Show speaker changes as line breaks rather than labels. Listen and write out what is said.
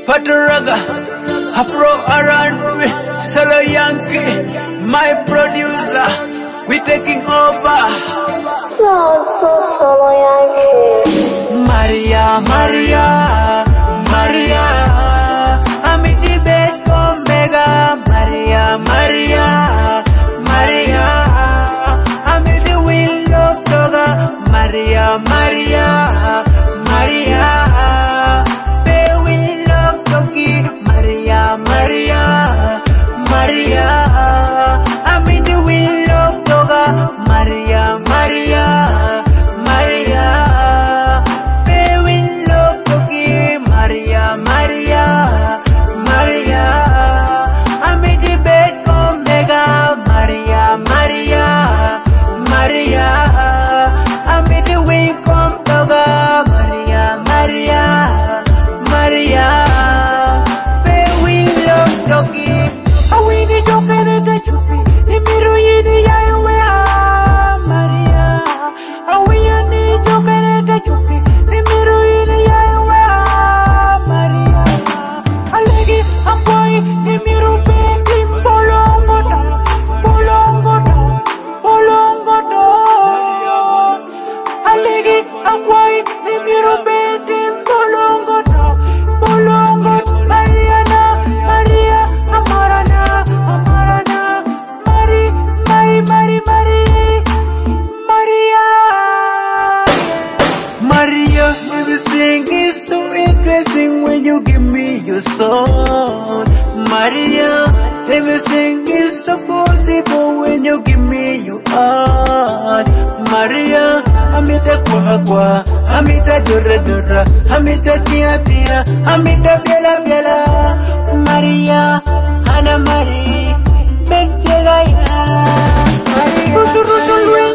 Pataraga, Afro Aran, Solo Yankee, my producer, we taking over.
Solo Yankee.
Maria, I'm in Tibet, Omega. Maria, I'm in the wheel of Toga. Maria, the wheel of Togi. Maria, I'm in the wheel of Toga. Maria, the wheel of Togi. Maria, I'm in the bed Omega. Maria, I'm in the wing of Toga. Maria, the wheel of Togi. I win the joke and the chupi. The mirror in the highway. Maria, I win the joke and the chupi. The mirror in the highway. Maria, I like it. I'm going the mirror baby. Polongo down. I like it. I'm going the mirror baby. Polongo down. Maria, Amarana, Maria, everything is so interesting when you give me your soul. Maria, everything is so possible when you give me your heart. Maria, amita kwa, amita dura, amita tia, amita bela. Maria, Ana Marie, Maria.